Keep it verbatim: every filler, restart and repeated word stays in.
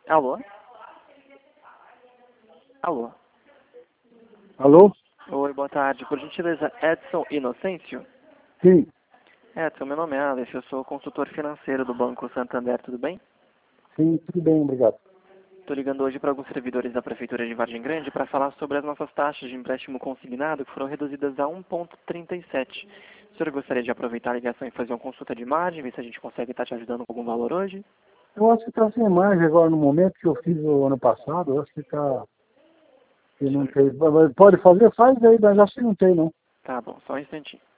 Alô? Alô? Alô? Oi, boa tarde. Por gentileza, Edson Inocêncio? Sim, Edson, meu nome é Alex, eu sou consultor financeiro do Banco Santander, tudo bem? sim, tudo bem, obrigado. Estou ligando hoje para alguns servidores da Prefeitura de Vargem Grande para falar sobre as nossas taxas de empréstimo consignado que foram reduzidas a um vírgula trinta e sete. O senhor gostaria de aproveitar a ligação e fazer uma consulta de margem, ver se a gente consegue estar te ajudando com algum valor hoje? Eu acho que está sem margem agora no momento que eu fiz o ano passado, eu acho que está. Que não tem. Pode fazer? Faz aí, mas acho que não tem, não. Tá bom, só um instantinho.